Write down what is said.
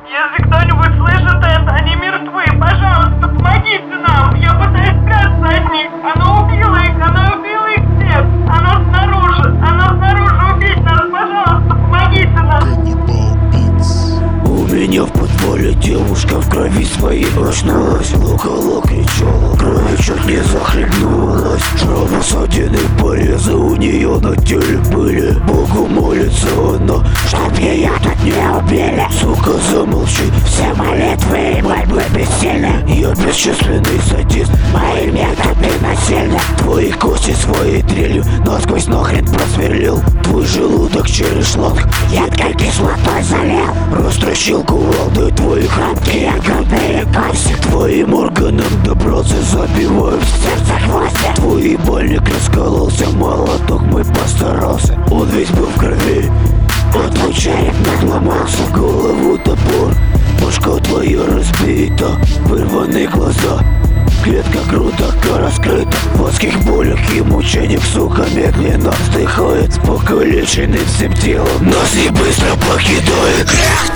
Если кто-нибудь слышит это, они мертвы. Пожалуйста, помогите нам. Я пытаюсь спрятаться от них. Оно убило их всех. Оно снаружи убить нас. Пожалуйста, помогите нам. У меня в подвале девушка в крови своей очнулась. Локала, кричала, крови чуть не захлебнулась. Шрамы, ссадины, порезы у нее на теле были. Богу молится она, чтоб ее тут не убили. Сука, замолчи, все молитвы и мольбы бессильны. Я бесчисленный садист, мои методы насильны. Твои кости своей дрелью насквозь нахрен просверлил. Твой желудок через шланг едкой кислотой залил. Растращил кувалдой твои хрупкие грудные кости. Твоим органам добрался, забиваю в сердце гвозди. Твой ебальник раскололся, молоток мой постарался. Он весь был в крови, а твой череп надломался. В голову топор, башка твоя разбита, вырваны глаза. Клетка грудака раскрыта, в адских болях и мучениях, сука, медленно вздыхает. Покалеченный всем телом, нас не быстро покидает.